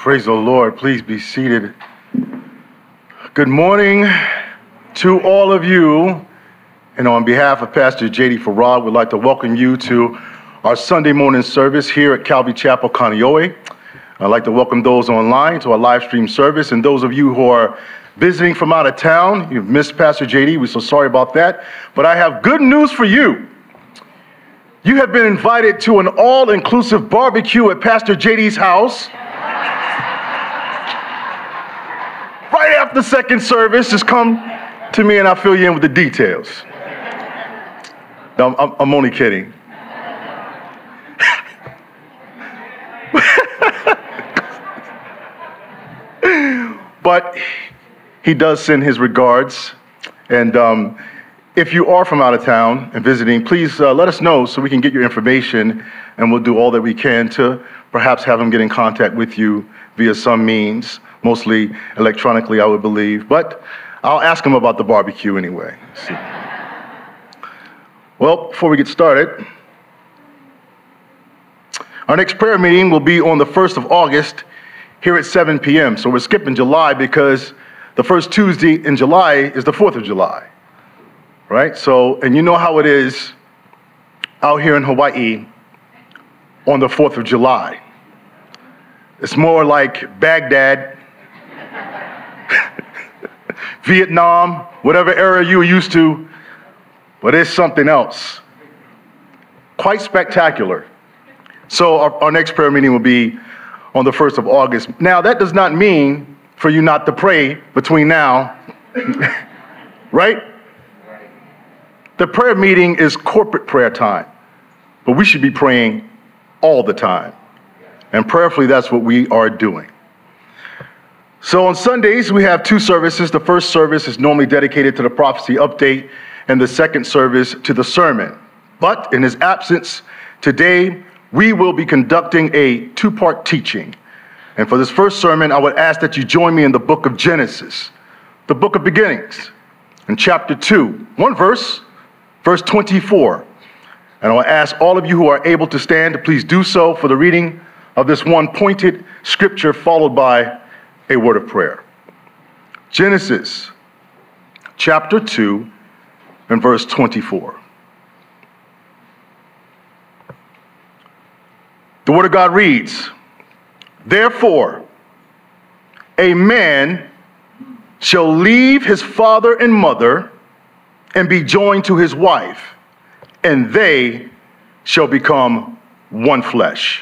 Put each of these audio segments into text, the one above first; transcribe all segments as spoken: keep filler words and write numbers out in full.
Praise the Lord. Please be seated. Good morning to all of you. And on behalf of Pastor J D Farad, we'd like to welcome you to our Sunday morning service here at Calvary Chapel, Kaneohe. I'd like to welcome those online to our live stream service. And those of you who are visiting from out of town, you've missed Pastor J D. We're so sorry about that. But I have good news for you. You have been invited to an all-inclusive barbecue at Pastor J D's house. Right after second service, just come to me and I'll fill you in with the details. No, I'm, I'm only kidding. But he does send his regards. And um, if you are from out of town and visiting, please uh, let us know so we can get your information, and we'll do all that we can to perhaps have him get in contact with you via some means. Mostly electronically, I would believe, but I'll ask him about the barbecue anyway. See. Well, before we get started, our next prayer meeting will be on the first of August here at seven p.m. So we're skipping July because the first Tuesday in July is the fourth of July, right? So, and you know how it is out here in Hawaii on the fourth of July. It's more like Baghdad, Vietnam, whatever era you were used to, but it's something else. Quite spectacular. So our, our next prayer meeting will be on the first of August. Now, that does not mean for you not to pray between now, right? The prayer meeting is corporate prayer time, but we should be praying all the time. And prayerfully, that's what we are doing. So on Sundays, we have two services. The first service is normally dedicated to the prophecy update, and the second service to the sermon. But in his absence, today, we will be conducting a two-part teaching. And for this first sermon, I would ask that you join me in the book of Genesis, the book of beginnings, in chapter two, one verse, verse twenty-four. And I will ask all of you who are able to stand to please do so for the reading of this one pointed scripture, followed by a word of prayer. Genesis chapter two and verse twenty-four. The word of God reads, "Therefore, a man shall leave his father and mother and be joined to his wife, and they shall become one flesh."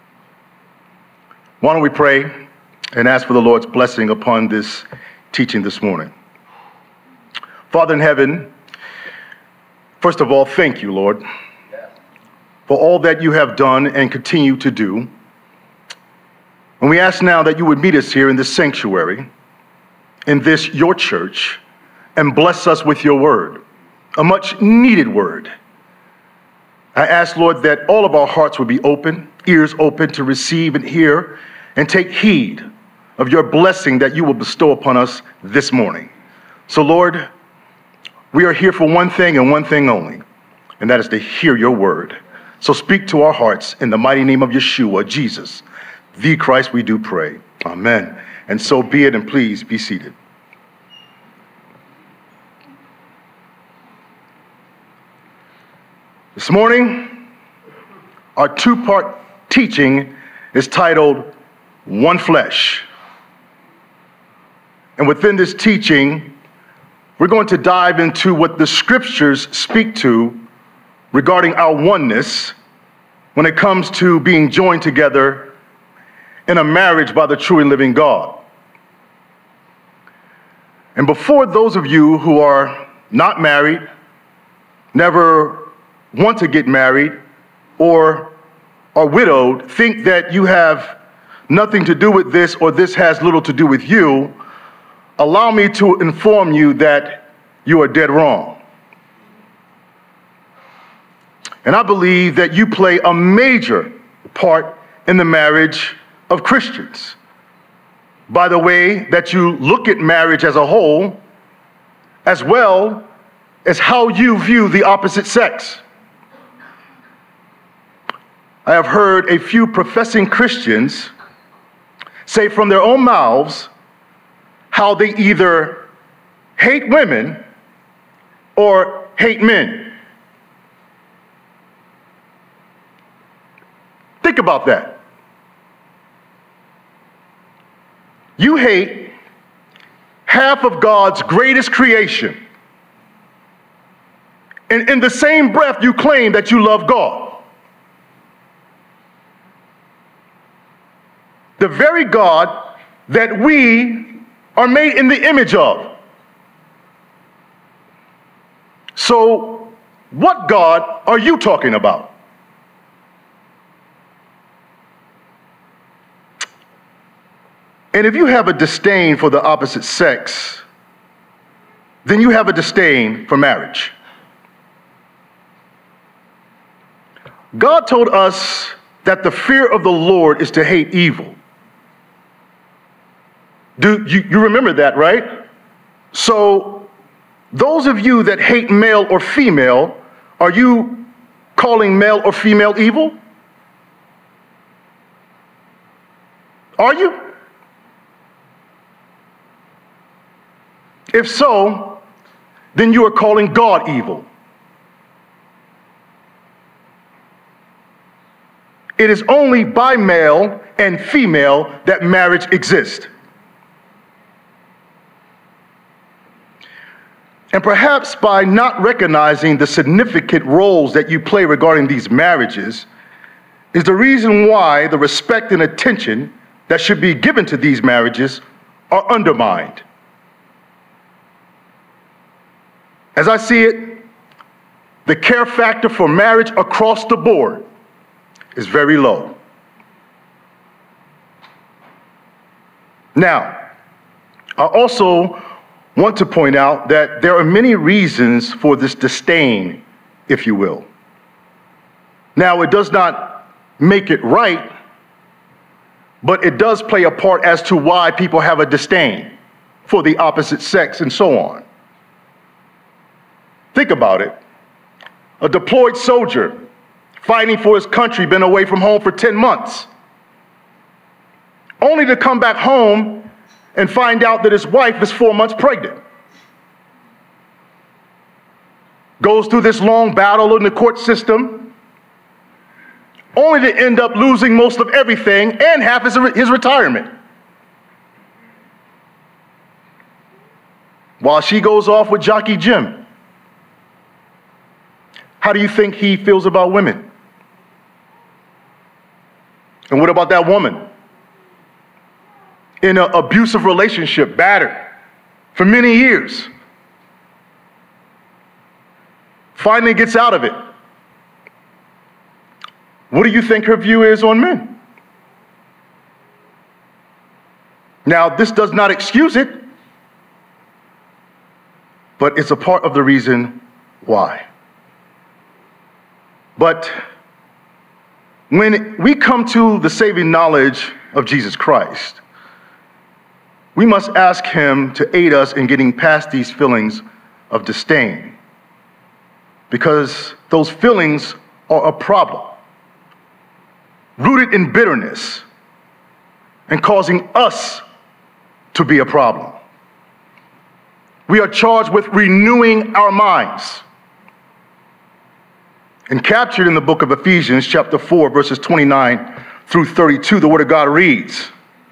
Why don't we pray and ask for the Lord's blessing upon this teaching this morning. Father in heaven, first of all, thank you, Lord, for all that you have done and continue to do. And we ask now that you would meet us here in this sanctuary, in this your church, and bless us with your word, a much needed word. I ask, Lord, that all of our hearts would be open, ears open to receive and hear and take heed of your blessing that you will bestow upon us this morning. So, Lord, we are here for one thing and one thing only, and that is to hear your word. So speak to our hearts in the mighty name of Yeshua, Jesus, the Christ we do pray. Amen. And so be it, and please be seated. This morning, our two-part teaching is titled One Flesh. And within this teaching, we're going to dive into what the scriptures speak to regarding our oneness when it comes to being joined together in a marriage by the true and living God. And before those of you who are not married, never want to get married, or are widowed, think that you have nothing to do with this or this has little to do with you, allow me to inform you that you are dead wrong. And I believe that you play a major part in the marriage of Christians by the way that you look at marriage as a whole, as well as how you view the opposite sex. I have heard a few professing Christians say from their own mouths how they either hate women or hate men. Think about that. You hate half of God's greatest creation. And in the same breath, you claim that you love God. The very God that we are made in the image of. So, what God are you talking about? And if you have a disdain for the opposite sex, then you have a disdain for marriage. God told us that the fear of the Lord is to hate evil. Do you, you remember that, right? So those of you that hate male or female, are you calling male or female evil? Are you? If so, then you are calling God evil. It is only by male and female that marriage exists. And perhaps by not recognizing the significant roles that you play regarding these marriages is the reason why the respect and attention that should be given to these marriages are undermined. As I see it, the care factor for marriage across the board is very low. Now, I also want to point out that there are many reasons for this disdain, if you will. Now, it does not make it right, but it does play a part as to why people have a disdain for the opposite sex and so on. Think about it. A deployed soldier fighting for his country, been away from home for ten months, only to come back home and find out that his wife is four months pregnant. Goes through this long battle in the court system, only to end up losing most of everything and half his, his retirement. While she goes off with Jockey Jim. How do you think he feels about women? And what about that woman? In an abusive relationship, battered for many years. Finally gets out of it. What do you think her view is on men? Now, this does not excuse it, but it's a part of the reason why. But when we come to the saving knowledge of Jesus Christ, we must ask him to aid us in getting past these feelings of disdain, because those feelings are a problem, rooted in bitterness and causing us to be a problem. We are charged with renewing our minds. And captured in the book of Ephesians, chapter four, verses twenty-nine through thirty-two, the word of God reads,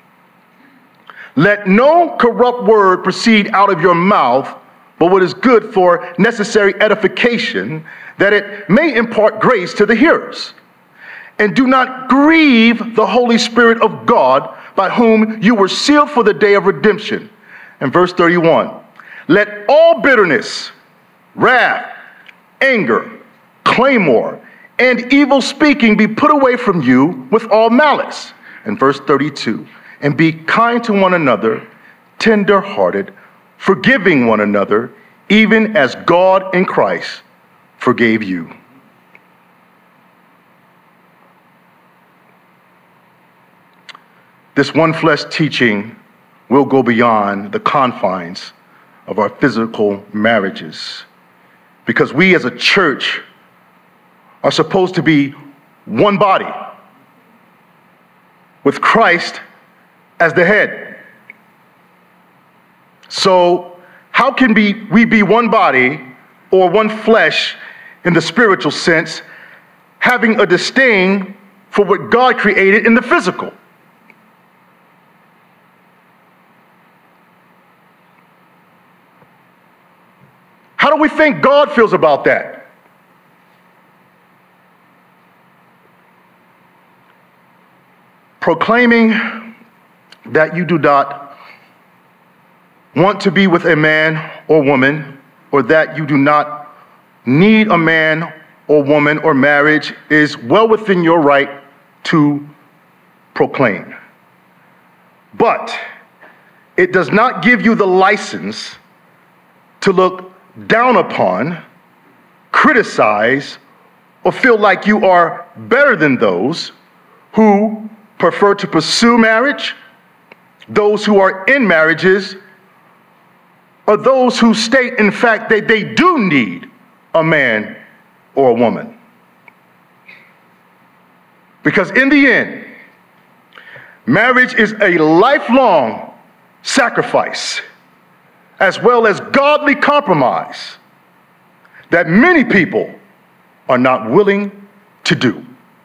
"Let no corrupt word proceed out of your mouth, but what is good for necessary edification, that it may impart grace to the hearers. And do not grieve the Holy Spirit of God, by whom you were sealed for the day of redemption." And verse thirty-one, "Let all bitterness, wrath, anger, clamor, and evil speaking be put away from you with all malice." And verse thirty-two, "And be kind to one another, tender-hearted, forgiving one another, even as God in Christ forgave you." This one flesh teaching will go beyond the confines of our physical marriages, because we as a church are supposed to be one body, with Christ as the head. So how can be, we be one body or one flesh in the spiritual sense, having a disdain for what God created in the physical? How do we think God feels about that? Proclaiming that you do not want to be with a man or woman, or that you do not need a man or woman or marriage, is well within your right to proclaim. But it does not give you the license to look down upon, criticize, or feel like you are better than those who prefer to pursue marriage, those who are in marriages, or those who state, in fact, that they do need a man or a woman. Because in the end, marriage is a lifelong sacrifice, as well as godly compromise, that many people are not willing to do.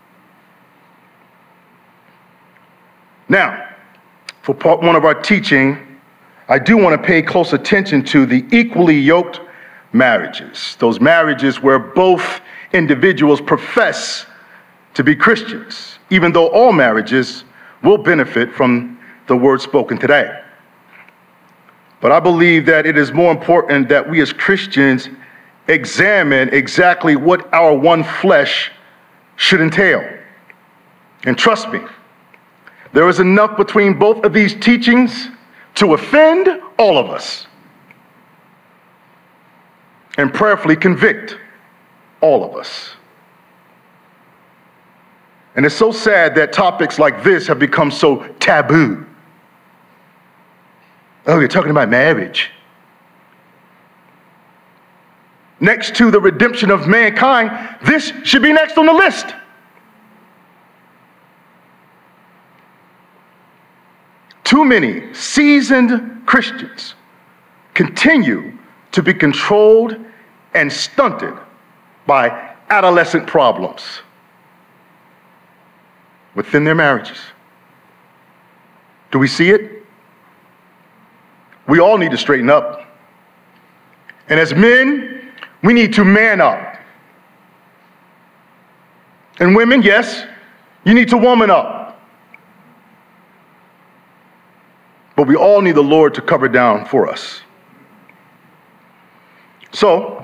Now, for part one of our teaching, I do want to pay close attention to the equally yoked marriages, those marriages where both individuals profess to be Christians, even though all marriages will benefit from the word spoken today. But I believe that it is more important that we as Christians examine exactly what our one flesh should entail. And trust me, there is enough between both of these teachings to offend all of us and prayerfully convict all of us. And it's so sad that topics like this have become so taboo. Oh, you're talking about marriage. Next to the redemption of mankind, this should be next on the list. Too many seasoned Christians continue to be controlled and stunted by adolescent problems within their marriages. Do we see it? We all need to straighten up. And as men, we need to man up. And women, yes, you need to woman up. But we all need the Lord to cover down for us. So,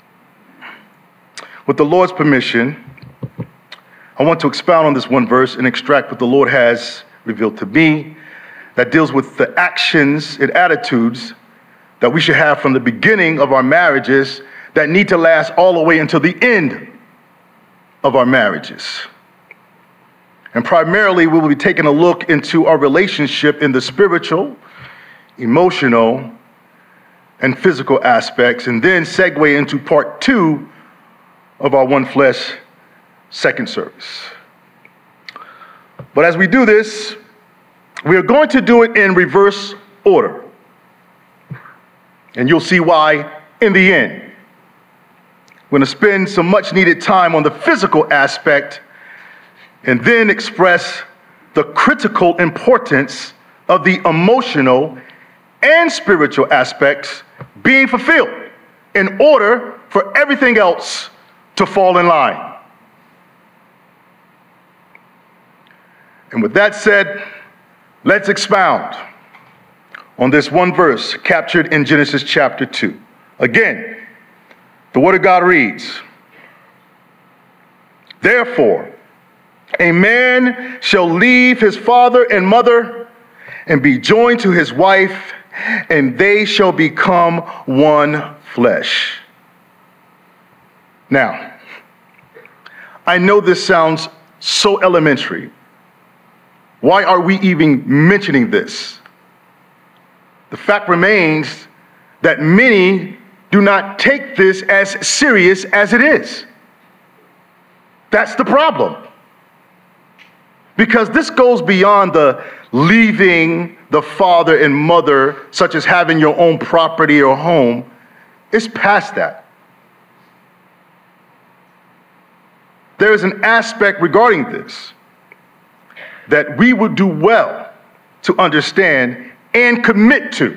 with the Lord's permission, I want to expound on this one verse and extract what the Lord has revealed to me that deals with the actions and attitudes that we should have from the beginning of our marriages that need to last all the way until the end of our marriages. And primarily, we will be taking a look into our relationship in the spiritual, emotional, and physical aspects, and then segue into part two of our One Flesh second service. But as we do this, we are going to do it in reverse order. And you'll see why in the end. We're going to spend some much needed time on the physical aspect and then express the critical importance of the emotional and spiritual aspects being fulfilled in order for everything else to fall in line. And with that said, let's expound on this one verse captured in Genesis chapter two. Again, the Word of God reads, "Therefore, a man shall leave his father and mother and be joined to his wife, and they shall become one flesh." Now, I know this sounds so elementary. Why are we even mentioning this? The fact remains that many do not take this as serious as it is. That's the problem. Because this goes beyond the leaving the father and mother, such as having your own property or home. It's past that. There is an aspect regarding this that we would do well to understand and commit to.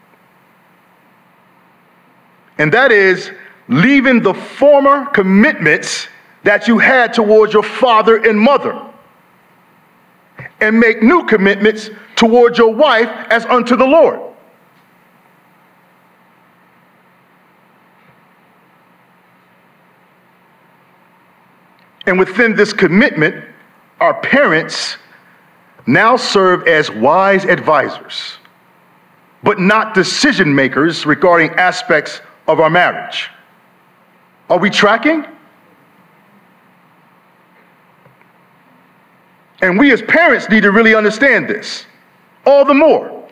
And that is leaving the former commitments that you had towards your father and mother and make new commitments towards your wife as unto the Lord. And within this commitment, our parents now serve as wise advisors, but not decision makers regarding aspects of our marriage. Are we tracking? And we as parents need to really understand this, all the more.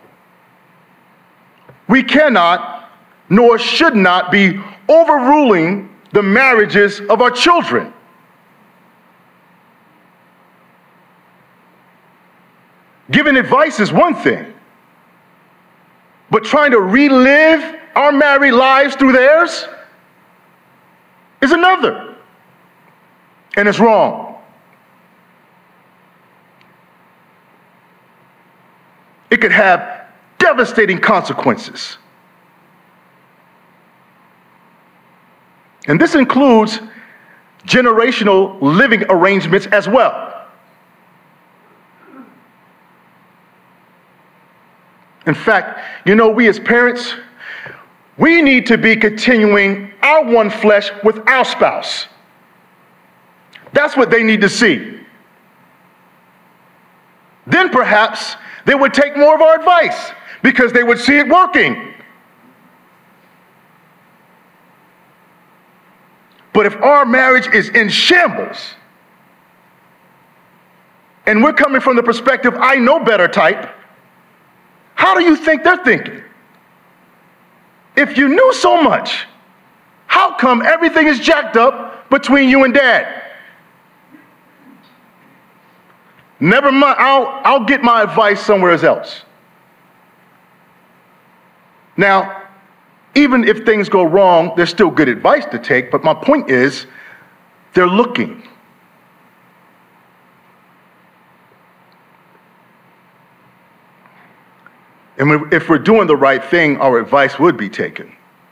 We cannot, nor should not be overruling the marriages of our children. Giving advice is one thing, but trying to relive our married lives through theirs is another. And it's wrong. It could have devastating consequences. And this includes generational living arrangements as well. In fact, you know, we as parents, we need to be continuing our one flesh with our spouse. That's what they need to see. Then perhaps they would take more of our advice because they would see it working. But if our marriage is in shambles, and we're coming from the perspective, I know better type, how do you think they're thinking? If you knew so much, how come everything is jacked up between you and dad? Never mind, I'll, I'll get my advice somewhere else. Now, even if things go wrong, there's still good advice to take, but my point is, they're looking. And if we're doing the right thing, our advice would be taken.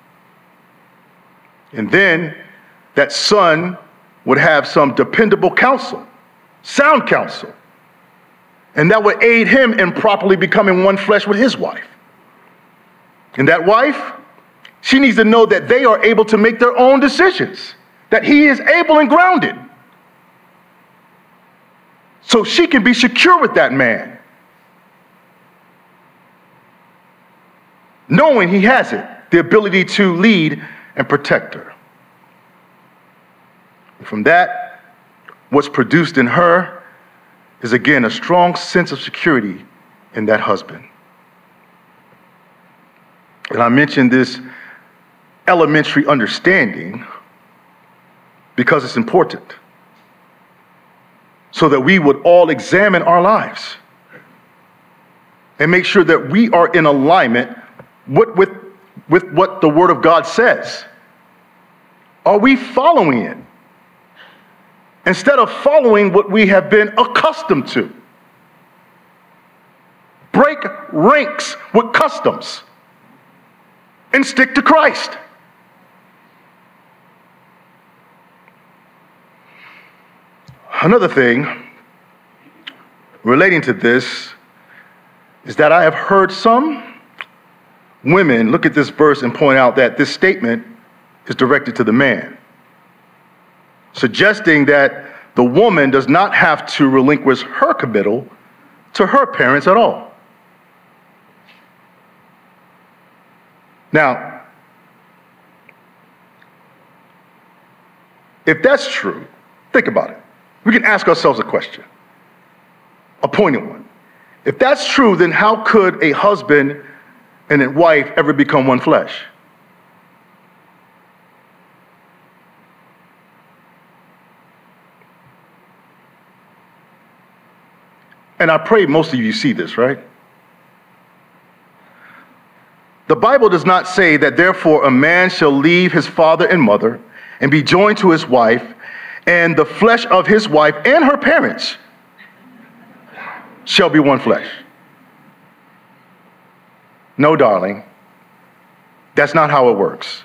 And then that son would have some dependable counsel, sound counsel. And that would aid him in properly becoming one flesh with his wife. And that wife, she needs to know that they are able to make their own decisions, that he is able and grounded. So she can be secure with that man, knowing he has it, the ability to lead and protect her. From that, what's produced in her is again a strong sense of security in that husband. And I mentioned this elementary understanding because it's important, so that we would all examine our lives and make sure that we are in alignment with, with, with what the Word of God says. Are we following it? Instead of following what we have been accustomed to. Break ranks with customs and stick to Christ. Another thing relating to this is that I have heard some women look at this verse and point out that this statement is directed to the man, suggesting that the woman does not have to relinquish her committal to her parents at all. Now, if that's true, think about it. We can ask ourselves a question, a pointed one. If that's true, then how could a husband and a wife ever become one flesh? And I pray most of you see this, right? The Bible does not say that therefore a man shall leave his father and mother and be joined to his wife, and the flesh of his wife and her parents shall be one flesh. No, darling, that's not how it works.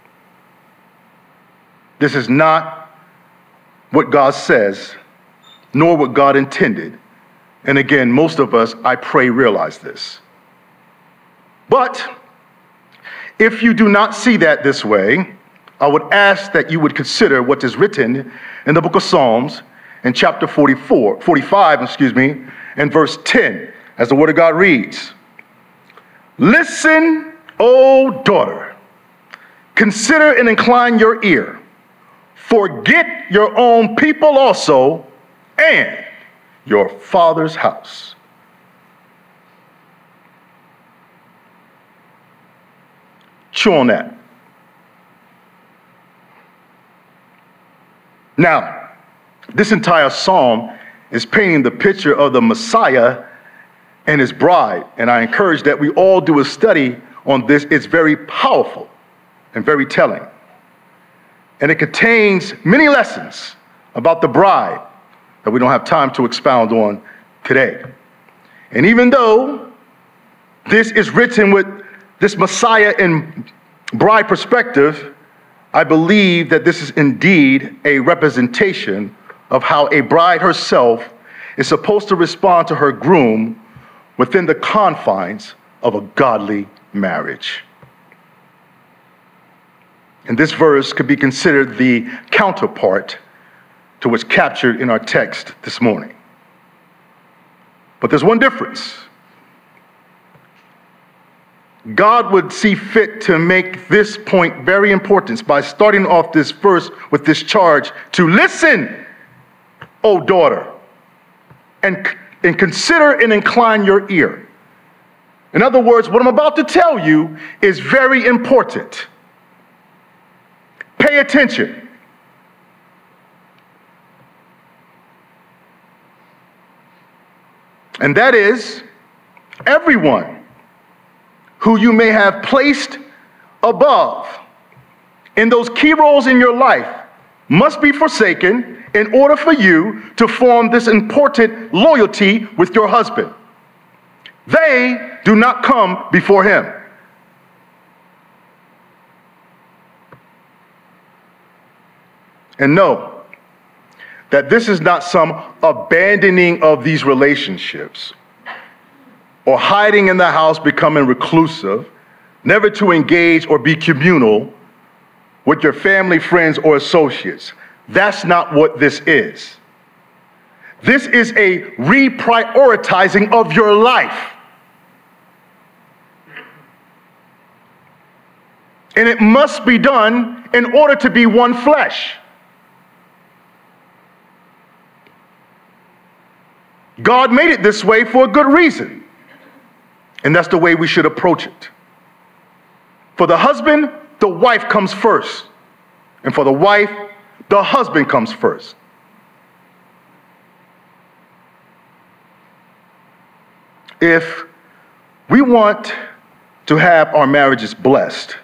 This is not what God says, nor what God intended. And again, most of us, I pray, realize this. But if you do not see that this way, I would ask that you would consider what is written in the book of Psalms in chapter forty-four, forty-five, excuse me, and verse ten, as the word of God reads, "Listen, O daughter, consider and incline your ear. Forget your own people also, and your father's house." Chew on that. Now, this entire psalm is painting the picture of the Messiah and his bride, and I encourage that we all do a study on this. It's very powerful and very telling. And it contains many lessons about the bride that we don't have time to expound on today. And even though this is written with this Messiah and bride perspective, I believe that this is indeed a representation of how a bride herself is supposed to respond to her groom within the confines of a godly marriage. And this verse could be considered the counterpart to what's captured in our text this morning. But there's one difference. God would see fit to make this point very important by starting off this verse with this charge to listen, O daughter, and, and consider and incline your ear. In other words, what I'm about to tell you is very important. Pay attention. And that is, everyone who you may have placed above in those key roles in your life must be forsaken in order for you to form this important loyalty with your husband. They do not come before him. And know that this is not some abandoning of these relationships or hiding in the house, becoming reclusive, never to engage or be communal with your family, friends, or associates. That's not what this is. This is a reprioritizing of your life. And it must be done in order to be one flesh. God made it this way for a good reason. And that's the way we should approach it. For the husband, the wife comes first. And for the wife, the husband comes first. If we want to have our marriages blessed,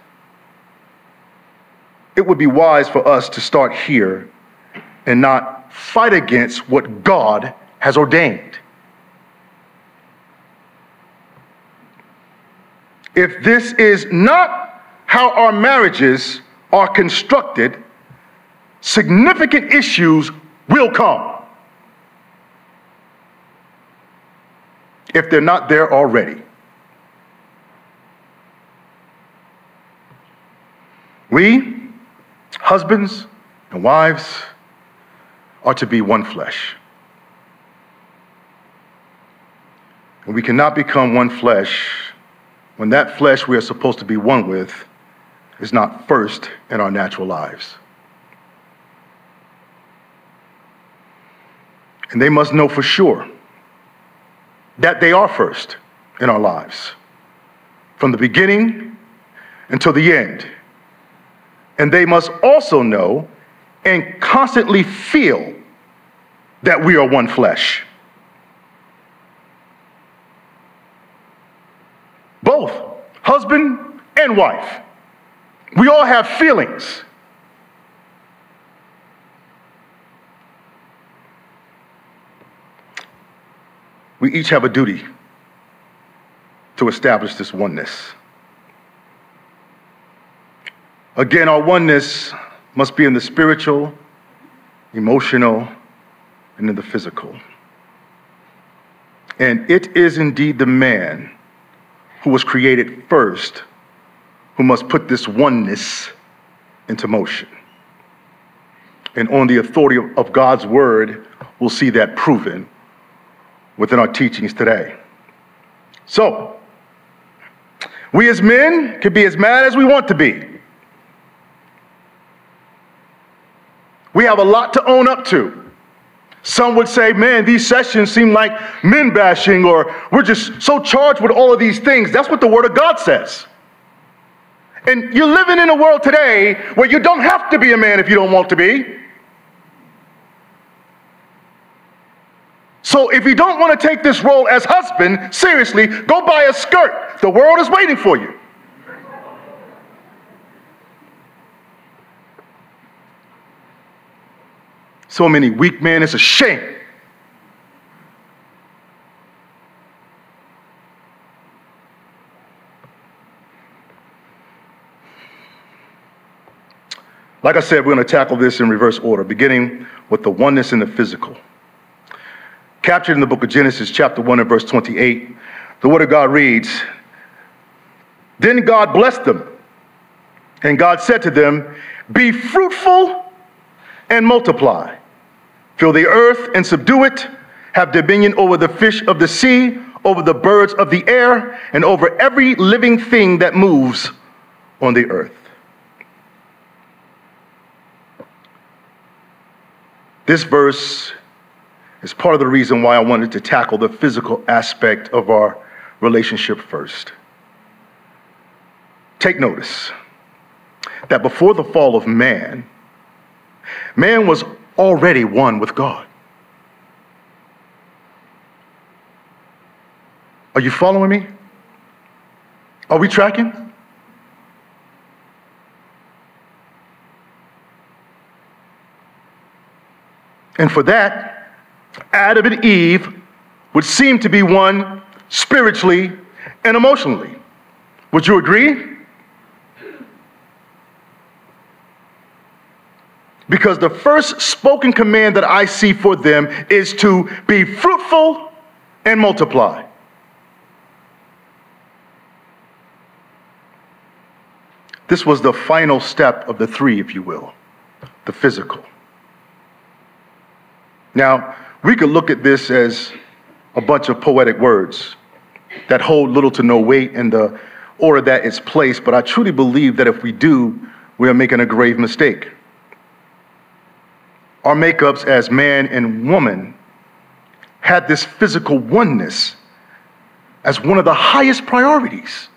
it would be wise for us to start here and not fight against what God has ordained. If this is not how our marriages are constructed, significant issues will come if they're not there already. We, husbands and wives, are to be one flesh. And we cannot become one flesh when that flesh we are supposed to be one with is not first in our natural lives. And they must know for sure that they are first in our lives, from the beginning until the end. And they must also know and constantly feel that we are one flesh. Both husband and wife. We all have feelings. We each have a duty to establish this oneness. Again, our oneness must be in the spiritual, emotional, and in the physical. And it is indeed the man who was created first who must put this oneness into motion. And on the authority of God's word, we'll see that proven within our teachings today. So, we as men can be as mad as we want to be. We have a lot to own up to. Some would say, man, these sessions seem like men bashing, or we're just so charged with all of these things. That's what the Word of God says. And you're living in a world today where you don't have to be a man if you don't want to be. So if you don't want to take this role as husband seriously, go buy a skirt. The world is waiting for you. So many weak men, it's a shame. Like I said, we're going to tackle this in reverse order, beginning with the oneness in the physical. Captured in the book of Genesis, chapter one and verse twenty-eight, the word of God reads, "Then God blessed them, and God said to them, 'Be fruitful and multiply. Fill the earth and subdue it. Have dominion over the fish of the sea, over the birds of the air, and over every living thing that moves on the earth.'" This verse is part of the reason why I wanted to tackle the physical aspect of our relationship first. Take notice that before the fall of man, man was already one with God. Are you following me? Are we tracking? And for that, Adam and Eve would seem to be one spiritually and emotionally. Would you agree? Because the first spoken command that I see for them is to be fruitful and multiply. This was the final step of the three, if you will, the physical. Now, we could look at this as a bunch of poetic words that hold little to no weight in the order that it's placed, but I truly believe that if we do, we are making a grave mistake. Our makeups as man and woman had this physical oneness as one of the highest priorities.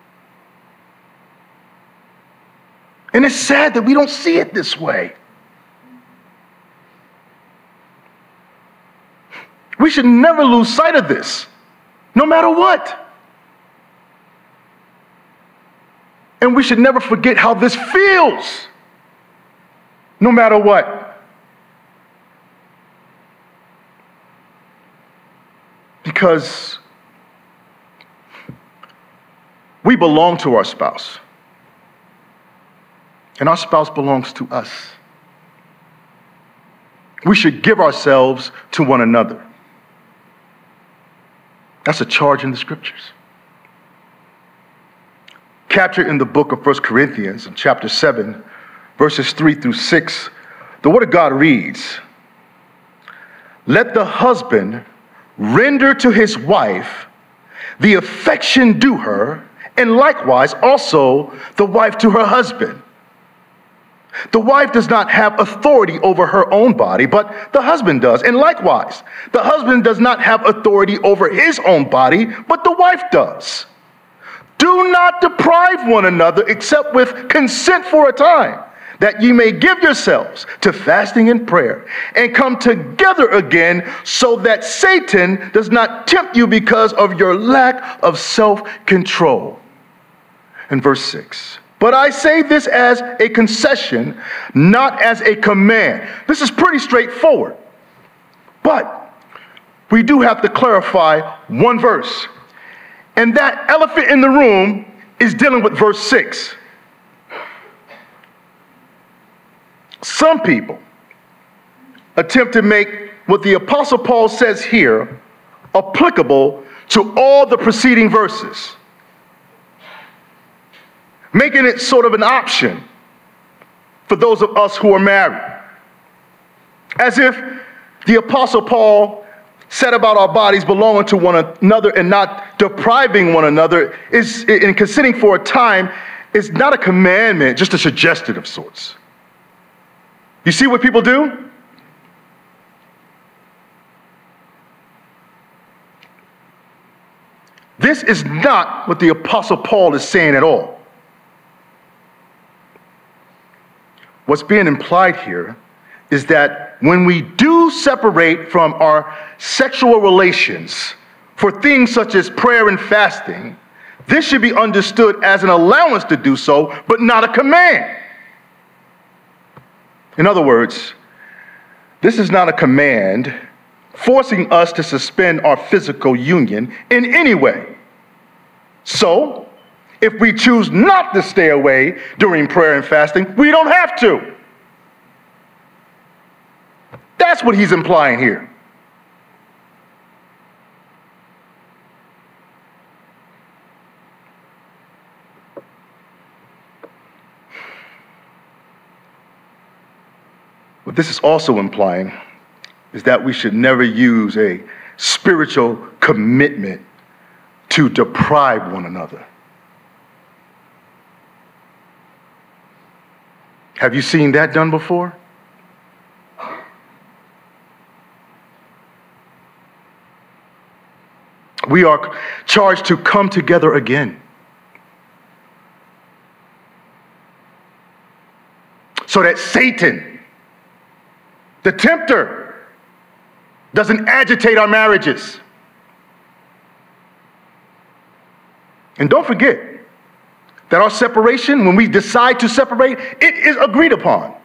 And it's sad that we don't see it this way. We should never lose sight of this, no matter what. And we should never forget how this feels, no matter what. Because we belong to our spouse, and our spouse belongs to us. We should give ourselves to one another. That's a charge in the scriptures. Captured in the book of First Corinthians, in chapter seven, verses three through six, the word of God reads, "Let the husband render to his wife the affection due her, and likewise also the wife to her husband. The wife does not have authority over her own body, but the husband does. And likewise, the husband does not have authority over his own body, but the wife does. Do not deprive one another except with consent for a time, that ye may give yourselves to fasting and prayer, and come together again, so that Satan does not tempt you because of your lack of self-control. And verse six, but I say this as a concession, not as a command. This is pretty straightforward. But we do have to clarify one verse. And that elephant in the room is dealing with verse six. Some people attempt to make what the Apostle Paul says here applicable to all the preceding verses, making it sort of an option for those of us who are married. As if the Apostle Paul said about our bodies belonging to one another and not depriving one another is, in consenting for a time, is not a commandment, just a suggestion of sorts. You see what people do? This is not what the Apostle Paul is saying at all. What's being implied here is that when we do separate from our sexual relations for things such as prayer and fasting, this should be understood as an allowance to do so, but not a command. In other words, this is not a command forcing us to suspend our physical union in any way. So, if we choose not to stay away during prayer and fasting, we don't have to. That's what he's implying here. What this is also implying is that we should never use a spiritual commitment to deprive one another. Have you seen that done before? We are charged to come together again, so that Satan, the tempter, doesn't agitate our marriages. And don't forget that our separation, when we decide to separate, it is agreed upon.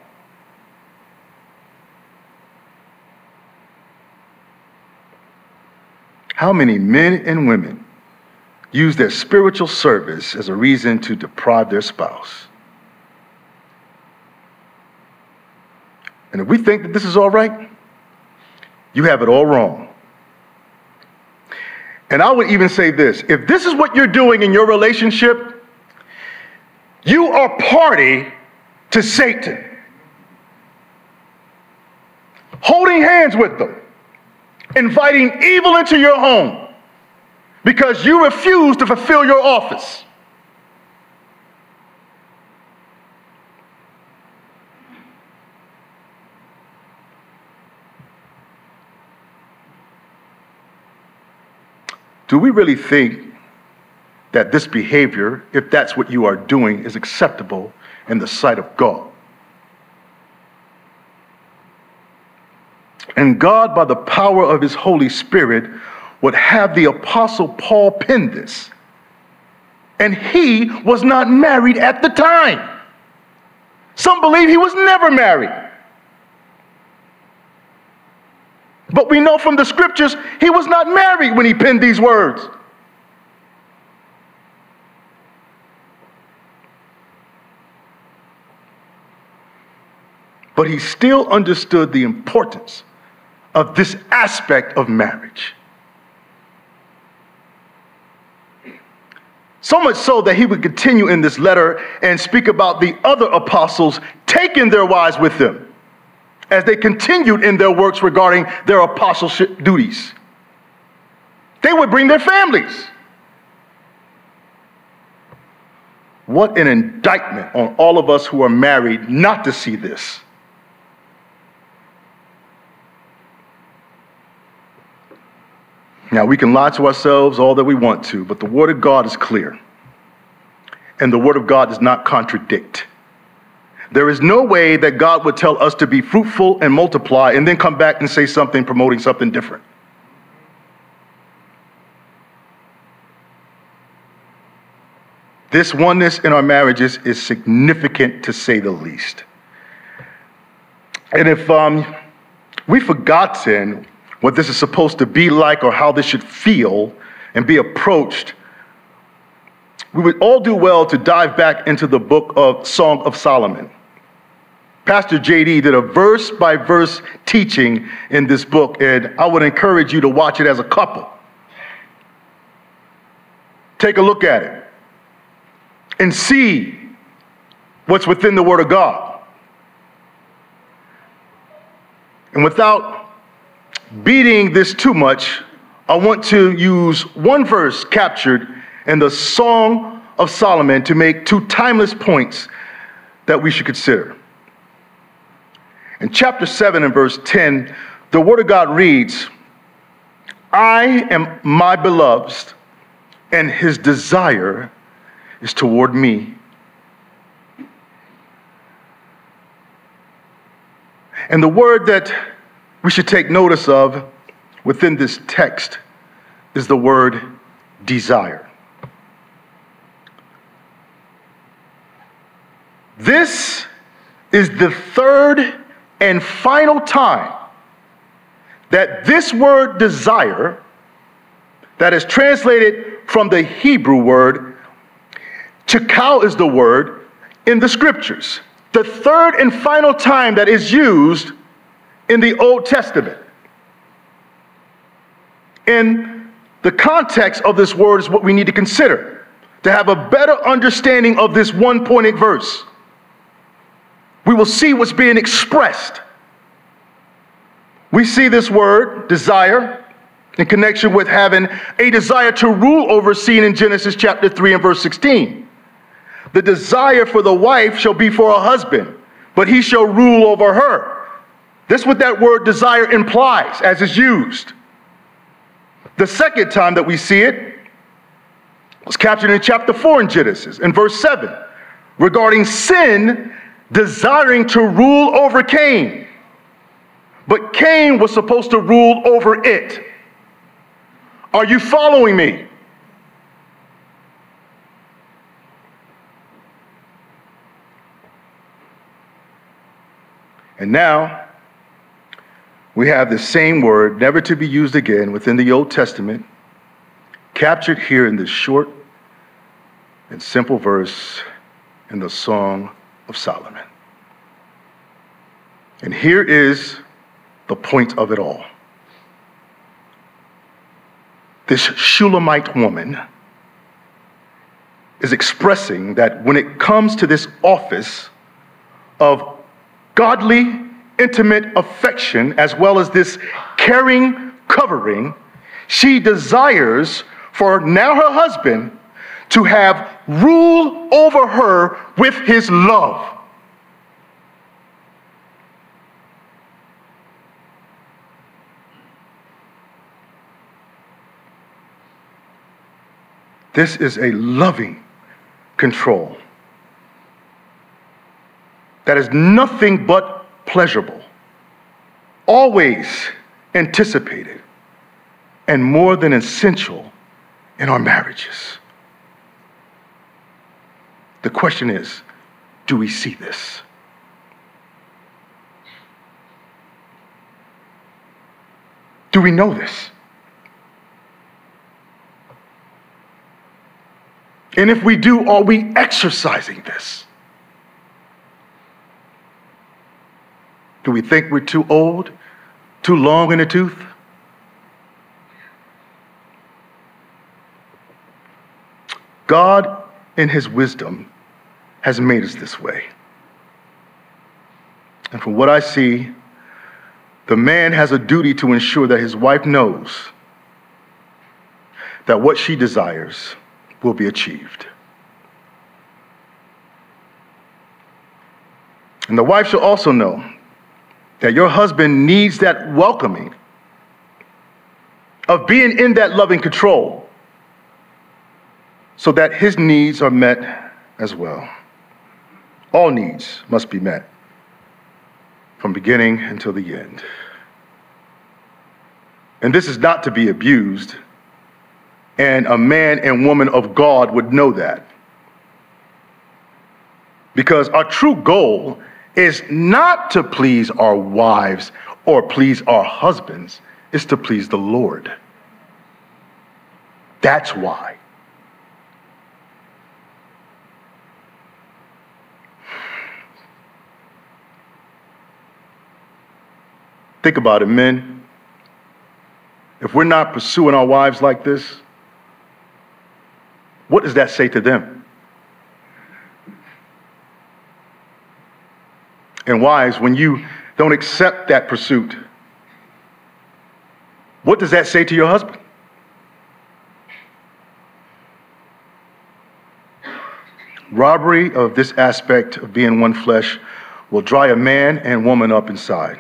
How many men and women use their spiritual service as a reason to deprive their spouse? And if we think that this is all right, you have it all wrong. And I would even say this: if this is what you're doing in your relationship, you are party to Satan, holding hands with them, inviting evil into your home because you refuse to fulfill your office. Do we really think that this behavior, if that's what you are doing, is acceptable in the sight of God? And God, by the power of his Holy Spirit, would have the Apostle Paul pen this. And he was not married at the time. Some believe he was never married. But we know from the scriptures he was not married when he penned these words. But he still understood the importance of this aspect of marriage. So much so that he would continue in this letter and speak about the other apostles taking their wives with them as they continued in their works regarding their apostleship duties. They would bring their families. What an indictment on all of us who are married not to see this. Now, we can lie to ourselves all that we want to, but the Word of God is clear. And the Word of God does not contradict. There is no way that God would tell us to be fruitful and multiply and then come back and say something promoting something different. This oneness in our marriages is significant, to say the least. And if um, we've forgotten what this is supposed to be like or how this should feel and be approached, we would all do well to dive back into the book of Song of Solomon. Pastor J D did a verse-by-verse teaching in this book, and I would encourage you to watch it as a couple. Take a look at it and see what's within the Word of God. And without beating this too much, I want to use one verse captured in the Song of Solomon to make two timeless points that we should consider. In chapter seven and verse ten, the Word of God reads, "I am my beloved's, and his desire is toward me." And the word that we should take notice of within this text is the word desire. This is the third and final time that this word desire, that is translated from the Hebrew word, chakal is the word in the scriptures. The third and final time that is used in the Old Testament. And the context of this word is what we need to consider to have a better understanding of this one pointed verse. We will see what's being expressed. We see this word, desire, in connection with having a desire to rule over, seen in Genesis chapter three and verse sixteen. The desire for the wife shall be for a husband, but he shall rule over her. This is what that word desire implies as it's used. The second time that we see it was captured in chapter four in Genesis, in verse seven, regarding sin desiring to rule over Cain. But Cain was supposed to rule over it. Are you following me? And now, we have the same word, never to be used again, within the Old Testament, captured here in this short and simple verse in the Song of Solomon. And here is the point of it all. This Shulamite woman is expressing that when it comes to this office of godly, intimate affection, as well as this caring covering, she desires for now her husband to have rule over her with his love. This is a loving control that is nothing but pleasurable, always anticipated, and more than essential in our marriages. The question is, do we see this? Do we know this? And if we do, are we exercising this? Do we think we're too old, too long in the tooth? God, in his wisdom, has made us this way. And from what I see, the man has a duty to ensure that his wife knows that what she desires will be achieved. And the wife shall also know that your husband needs that welcoming of being in that loving control so that his needs are met as well. All needs must be met from beginning until the end. And this is not to be abused, and a man and woman of God would know that. Because our true goal is not to please our wives or please our husbands, it's to please the Lord. That's why. Think about it, men. If we're not pursuing our wives like this, what does that say to them? And wives, when you don't accept that pursuit, what does that say to your husband? Robbery of this aspect of being one flesh will dry a man and woman up inside.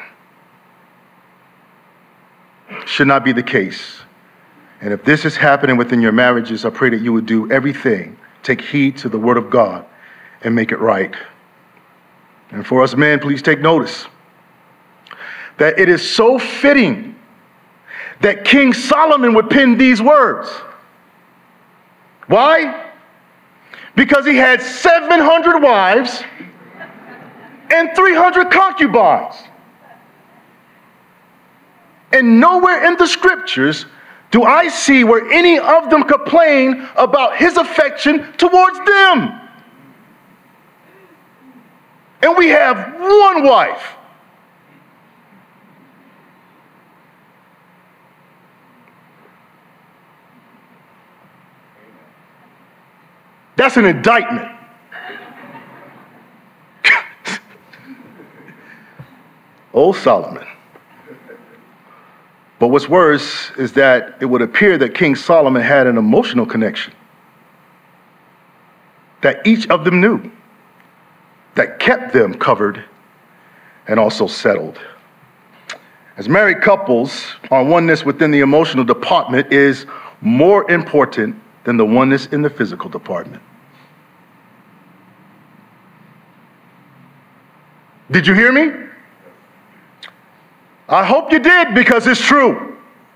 Should not be the case. And if this is happening within your marriages, I pray that you would do everything, take heed to the word of God, and make it right. And for us men, please take notice that it is so fitting that King Solomon would pen these words. Why? Because he had seven hundred wives and three hundred concubines. And nowhere in the scriptures do I see where any of them complain about his affection towards them. And we have one wife. That's an indictment. Oh, Solomon. But what's worse is that it would appear that King Solomon had an emotional connection that each of them knew, that kept them covered and also settled. As married couples, our oneness within the emotional department is more important than the oneness in the physical department. Did you hear me? I hope you did, because it's true.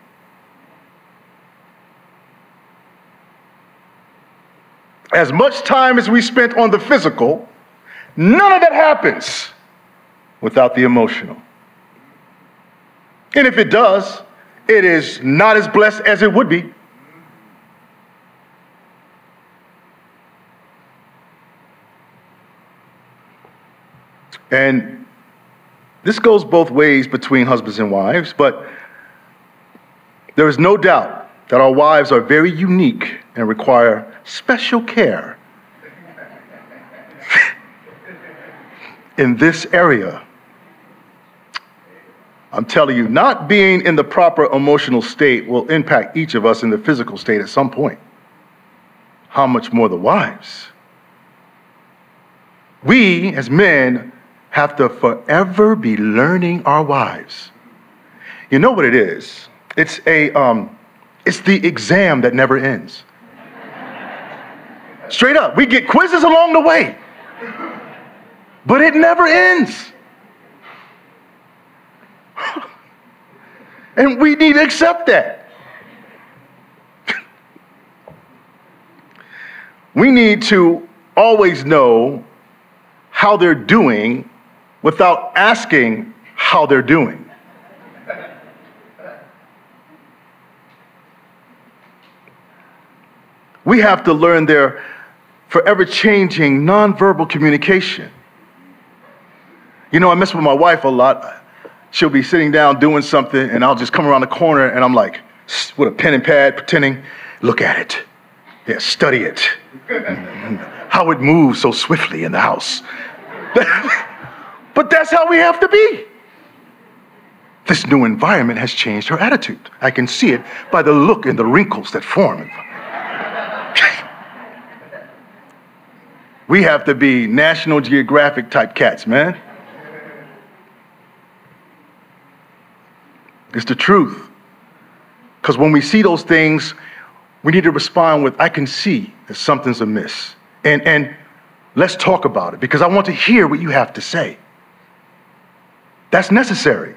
As much time as we spent on the physical, none of that happens without the emotional. And if it does, it is not as blessed as it would be. And this goes both ways between husbands and wives, but there is no doubt that our wives are very unique and require special care in this area. I'm telling you, not being in the proper emotional state will impact each of us in the physical state at some point. How much more the wives? We, as men, have to forever be learning our wives. You know what it is? It's a, um, it's the exam that never ends. Straight up, we get quizzes along the way, but it never ends. And we need to accept that. We need to always know how they're doing without asking how they're doing. We have to learn their forever changing nonverbal communication. You know, I mess with my wife a lot. She'll be sitting down doing something, and I'll just come around the corner, and I'm like, with a pen and pad, pretending, look at it. Yeah, study it. How it moves so swiftly in the house. But that's how we have to be. This new environment has changed her attitude. I can see it by the look and the wrinkles that form. We have to be National Geographic type cats, man. It's the truth. Because when we see those things, we need to respond with, I can see that something's amiss. And, and Let's talk about it because I want to hear what you have to say. That's necessary.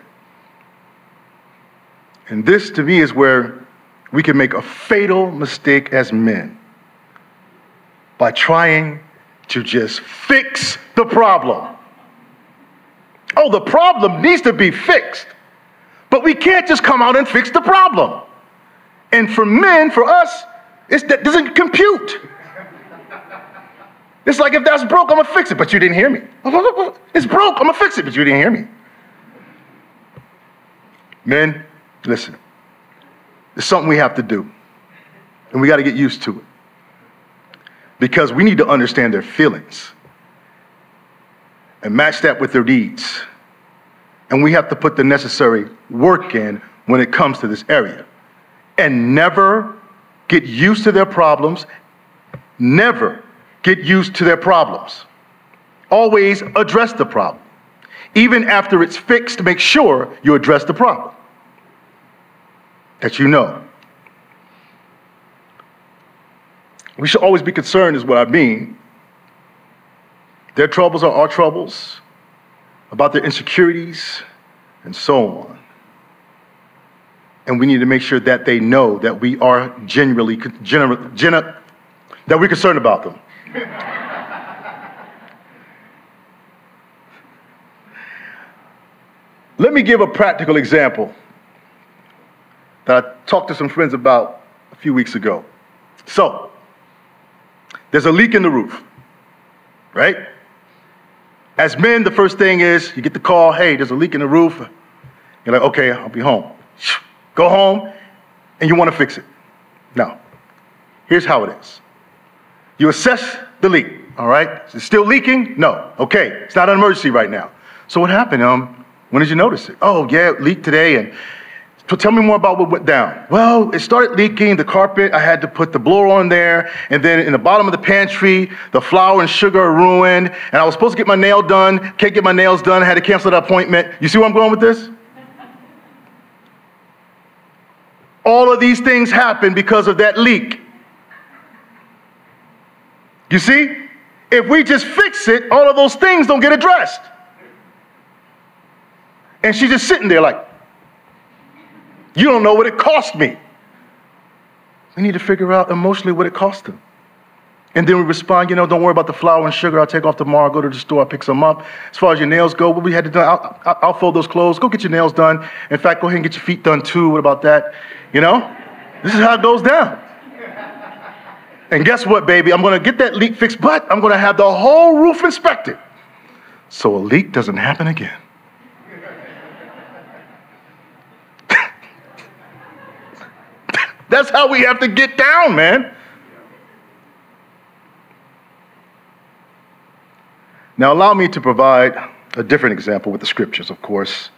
And this, to me, is where we can make a fatal mistake as men by trying to just fix the problem. Oh, the problem needs to be fixed, but we can't just come out and fix the problem. And for men, for us, it's, that doesn't compute. It's like, if that's broke, I'm gonna fix it, but you didn't hear me. It's broke, I'm gonna fix it, but you didn't hear me. Men, listen, it's something we have to do, and we gotta get used to it. Because we need to understand their feelings and match that with their needs. And we have to put the necessary work in when it comes to this area. And never get used to their problems. Never get used to their problems. Always address the problem. Even after it's fixed, make sure you address the problem that you know. We should always be concerned, is what I mean. Their troubles are our troubles, about their insecurities, and so on. And we need to make sure that they know that we are genuinely, gener, gener, that we're concerned about them. Let me give a practical example that I talked to some friends about a few weeks ago. So, there's a leak in the roof, right? As men, the first thing is you get the call, hey, there's a leak in the roof. You're like, okay, I'll be home. Go home, and you want to fix it. Now, here's how it is. You assess the leak, all right? Is it still leaking? No. Okay, it's not an emergency right now. So what happened? Um, when did you notice it? Oh, yeah, it leaked today, and so tell me more about what went down. Well, it started leaking the carpet. I had to put the blower on there. And then in the bottom of the pantry, the flour and sugar are ruined. And I was supposed to get my nail done. Can't get my nails done. I had to cancel that appointment. You see where I'm going with this? All of these things happen because of that leak. You see? If we just fix it, all of those things don't get addressed. And she's just sitting there like, you don't know what it cost me. We need to figure out emotionally what it cost them. And then we respond, you know, don't worry about the flour and sugar. I'll take off tomorrow. I'll go to the store. I'll pick some up. As far as your nails go, what we had to do, I'll, I'll, I'll fold those clothes. Go get your nails done. In fact, go ahead and get your feet done too. What about that? You know, this is how it goes down. And guess what, baby? I'm going to get that leak fixed, but I'm going to have the whole roof inspected so a leak doesn't happen again. That's how we have to get down, man. Now, allow me to provide a different example with the scriptures, of course,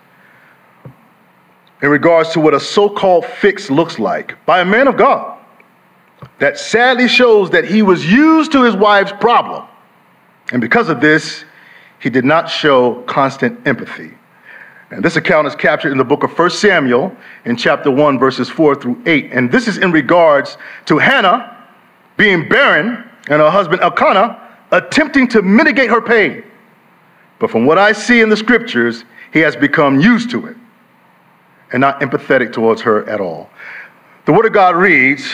in regards to what a so-called fix looks like by a man of God that sadly shows that he was used to his wife's problem. And because of this, he did not show constant empathy. And this account is captured in the book of First Samuel in chapter one, verses four through eight. And this is in regards to Hannah being barren and her husband Elkanah attempting to mitigate her pain. But from what I see in the scriptures, he has become used to it and not empathetic towards her at all. The word of God reads,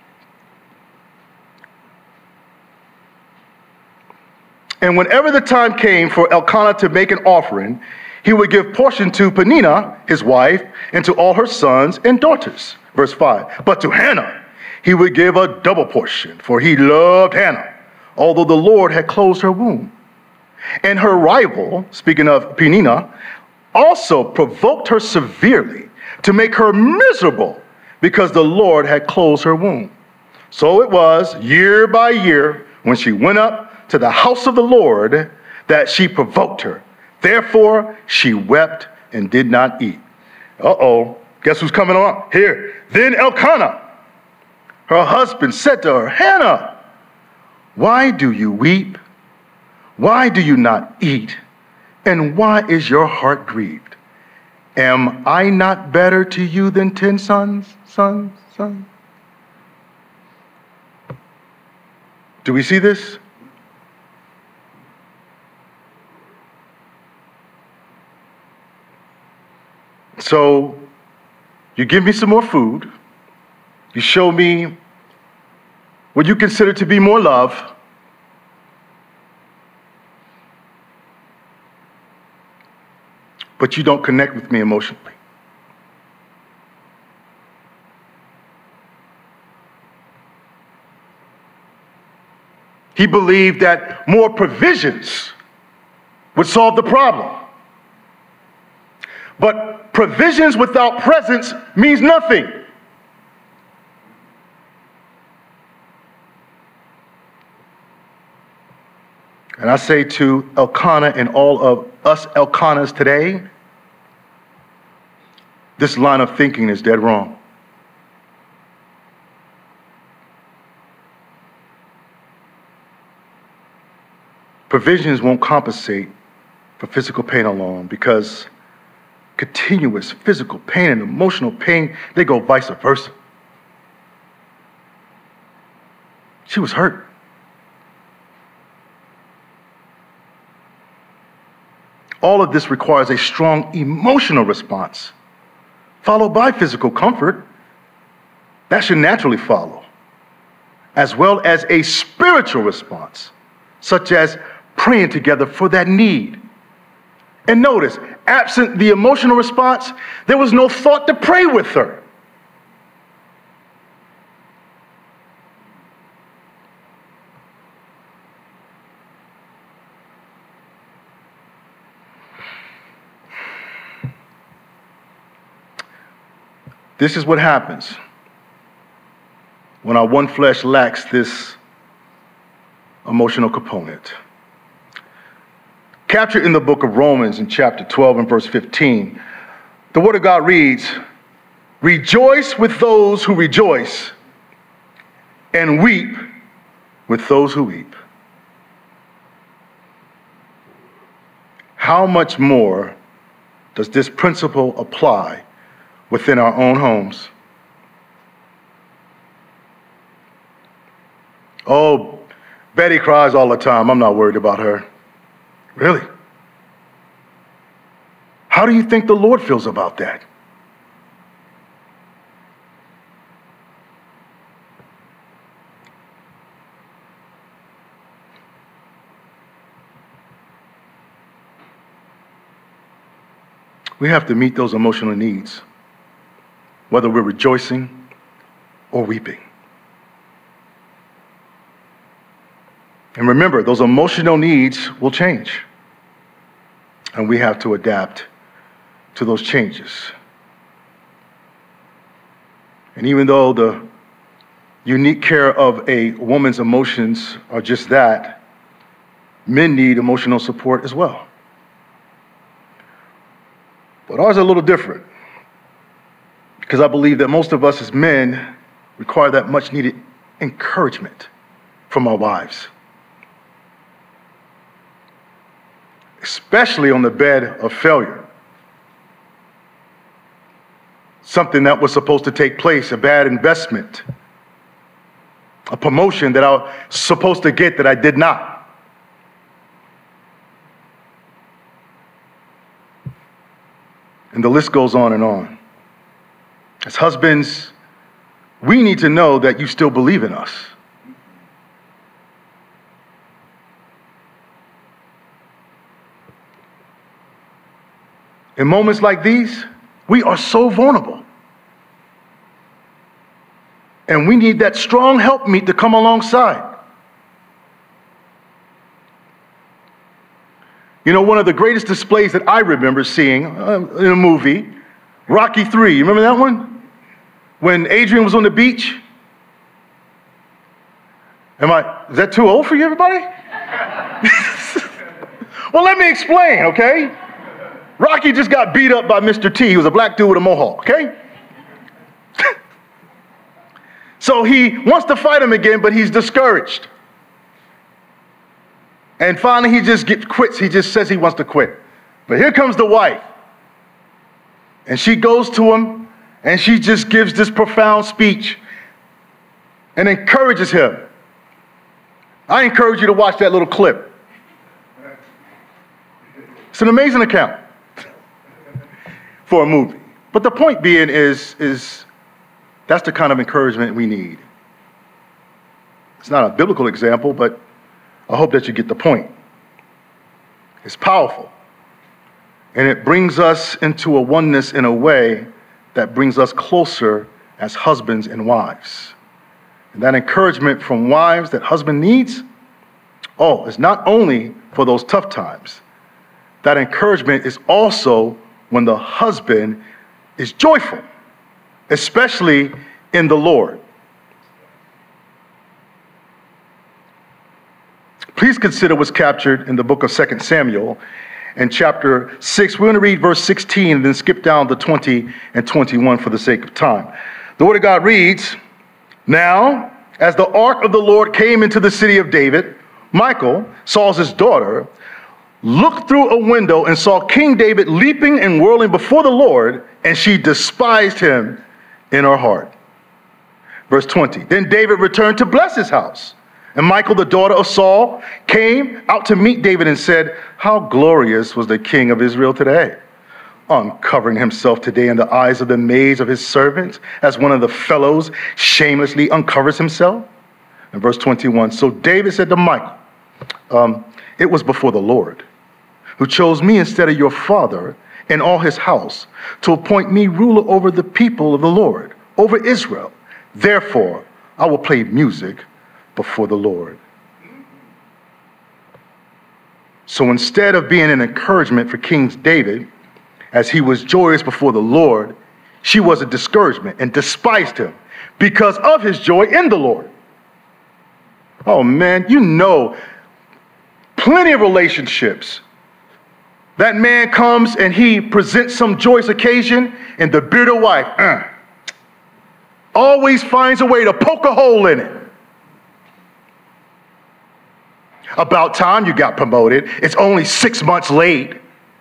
and whenever the time came for Elkanah to make an offering, he would give portion to Peninnah, his wife, and to all her sons and daughters. Verse five. But to Hannah, he would give a double portion, for he loved Hannah, although the Lord had closed her womb. And her rival, speaking of Peninnah, also provoked her severely to make her miserable because the Lord had closed her womb. So it was year by year when she went up to the house of the Lord that she provoked her. Therefore, she wept and did not eat. Uh-oh, guess who's coming on? Here. Then Elkanah, her husband, said to her, Hannah, why do you weep? Why do you not eat? And why is your heart grieved? Am I not better to you than ten sons, sons, sons? Do we see this? So you give me some more food. You show me what you consider to be more love. But you don't connect with me emotionally. He believed that more provisions would solve the problem. But provisions without presence means nothing. And I say to Elkanah and all of us Elkanahs today, this line of thinking is dead wrong. Provisions won't compensate for physical pain alone, because continuous physical pain and emotional pain, they go vice versa. She was hurt. All of this requires a strong emotional response, followed by physical comfort. That should naturally follow, as well as a spiritual response, such as praying together for that need. And notice, absent the emotional response, there was no thought to pray with her. This is what happens when our one flesh lacks this emotional component. Captured in the book of Romans in chapter twelve and verse fifteen, the Word of God reads, "Rejoice with those who rejoice, and weep with those who weep." How much more does this principle apply within our own homes? Oh, Betty cries all the time. I'm not worried about her. Really? How do you think the Lord feels about that? We have to meet those emotional needs, whether we're rejoicing or weeping. And remember, those emotional needs will change, and we have to adapt to those changes. And even though the unique care of a woman's emotions are just that, men need emotional support as well. But ours are a little different, because I believe that most of us as men require that much needed encouragement from our wives, especially on the bed of failure. Something that was supposed to take place, a bad investment, a promotion that I was supposed to get that I did not. And the list goes on and on. As husbands, we need to know that you still believe in us. In moments like these, we are so vulnerable. And we need that strong helpmeet to come alongside. You know, one of the greatest displays that I remember seeing uh, in a movie, Rocky three, you remember that one? When Adrian was on the beach? Am I, is that too old for you, everybody? Well, let me explain, okay? Rocky just got beat up by Mister T. He was a black dude with a mohawk, okay? So he wants to fight him again, but he's discouraged. And finally, he just gets, quits. He just says he wants to quit. But here comes the wife. And she goes to him, and she just gives this profound speech and encourages him. I encourage you to watch that little clip. It's an amazing account for a movie. But the point being is, is that's the kind of encouragement we need. It's not a biblical example, but I hope that you get the point. It's powerful. And it brings us into a oneness in a way that brings us closer as husbands and wives. And that encouragement from wives that husband needs, oh, is not only for those tough times. That encouragement is also when the husband is joyful, especially in the Lord. Please consider what's captured in the book of Second Samuel and chapter six. We're going to read verse sixteen and then skip down to twenty and twenty-one for the sake of time. The word of God reads, "Now, as the ark of the Lord came into the city of David, Michal, Saul's daughter, looked through a window and saw King David leaping and whirling before the Lord, and she despised him in her heart." Verse twenty, "Then David returned to bless his house. And Michal, the daughter of Saul, came out to meet David and said, 'How glorious was the king of Israel today, uncovering himself today in the eyes of the maids of his servants, as one of the fellows shamelessly uncovers himself.'" And verse twenty-one, "So David said to Michal, um, 'It was before the Lord, who chose me instead of your father and all his house, to appoint me ruler over the people of the Lord, over Israel. Therefore, I will play music before the Lord.'" So instead of being an encouragement for King David, as he was joyous before the Lord, she was a discouragement and despised him because of his joy in the Lord. Oh man, you know, plenty of relationships. That man comes and he presents some joyous occasion, and the bitter wife uh, always finds a way to poke a hole in it. About time you got promoted. It's only six months late.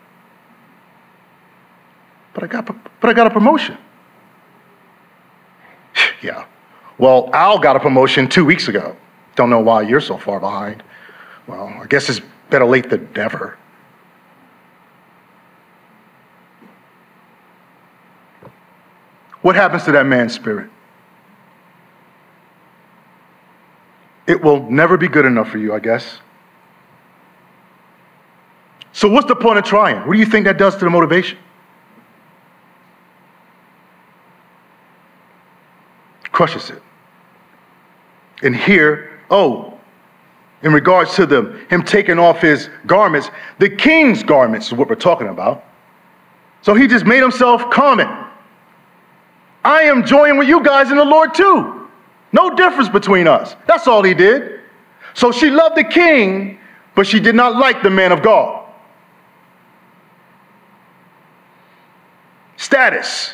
But I got, but I got a promotion. Yeah. Well, Al got a promotion two weeks ago. Don't know why you're so far behind. Well, I guess it's better late than never. What happens to that man's spirit? It will never be good enough for you, I guess. So what's the point of trying? What do you think that does to the motivation? Crushes it. And here, oh, in regards to the him taking off his garments, the king's garments is what we're talking about. So he just made himself common. I am joining with you guys in the Lord too. No difference between us. That's all he did. So she loved the king, but she did not like the man of God. Status.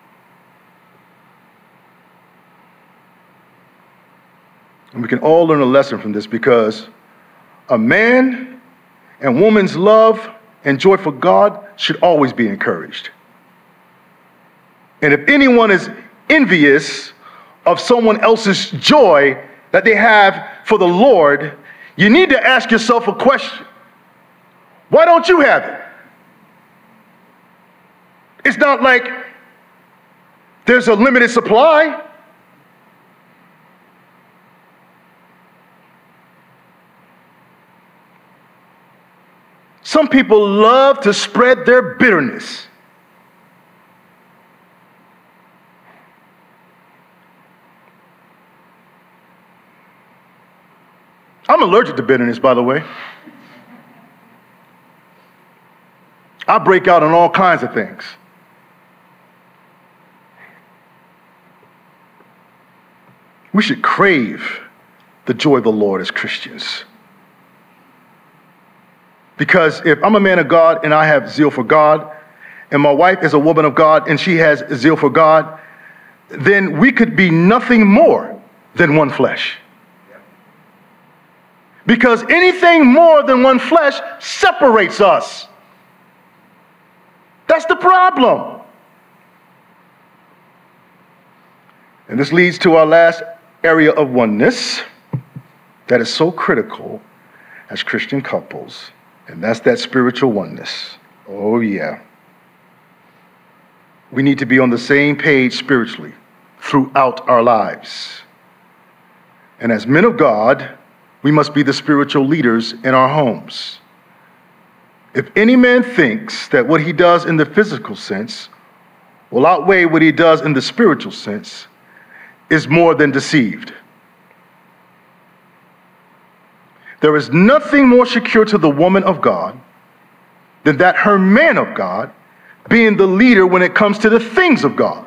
And we can all learn a lesson from this, because a man and woman's love and joy for God should always be encouraged. And if anyone is envious of someone else's joy that they have for the Lord, you need to ask yourself a question. Why don't you have it? It's not like there's a limited supply. Some people love to spread their bitterness. I'm allergic to bitterness, by the way. I break out on all kinds of things. We should crave the joy of the Lord as Christians. Because if I'm a man of God and I have zeal for God, and my wife is a woman of God and she has zeal for God, then we could be nothing more than one flesh. Because anything more than one flesh separates us. That's the problem. And this leads to our last area of oneness that is so critical as Christian couples, and that's that spiritual oneness. Oh, yeah. we need to be on the same page spiritually throughout our lives. And as men of God, we must be the spiritual leaders in our homes. If any man thinks that what he does in the physical sense will outweigh what he does in the spiritual sense, is more than deceived. There is nothing more secure to the woman of God than that her man of God being the leader when it comes to the things of God.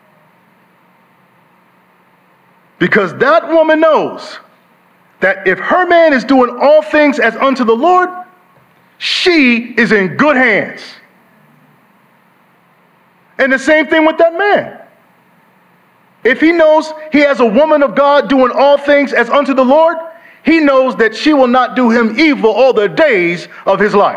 Because that woman knows that if her man is doing all things as unto the Lord, she is in good hands. And the same thing with that man. If he knows he has a woman of God doing all things as unto the Lord, he knows that she will not do him evil all the days of his life.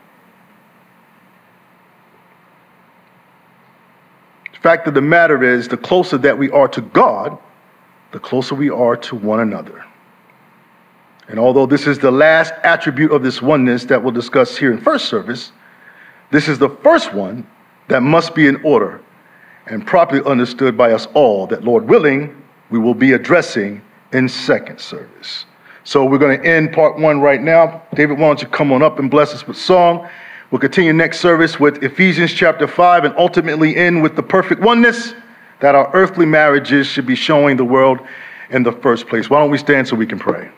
The fact of the matter is, the closer that we are to God, the closer we are to one another. And although this is the last attribute of this oneness that we'll discuss here in first service, this is the first one that must be in order and properly understood by us all that, Lord willing, we will be addressing in second service. So we're going to end part one right now. David, why don't you come on up and bless us with song? We'll continue next service with Ephesians chapter five and ultimately end with the perfect oneness that our earthly marriages should be showing the world in the first place. Why don't we stand so we can pray?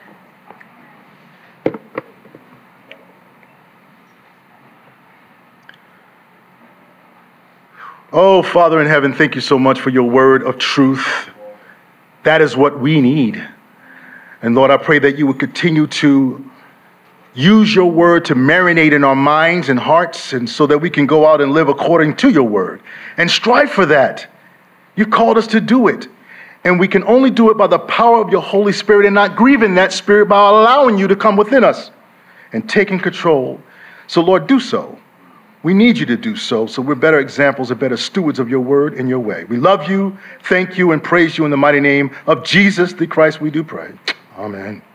Oh, Father in heaven, thank you so much for your word of truth. That is what we need. And Lord, I pray that you would continue to use your word to marinate in our minds and hearts, and so that we can go out and live according to your word and strive for that. You called us to do it. And we can only do it by the power of your Holy Spirit and not grieving that Spirit by allowing you to come within us and taking control. So Lord, do so. We need you to do so, so we're better examples and better stewards of your word and your way. We love you, thank you, and praise you in the mighty name of Jesus the Christ we do pray. Amen.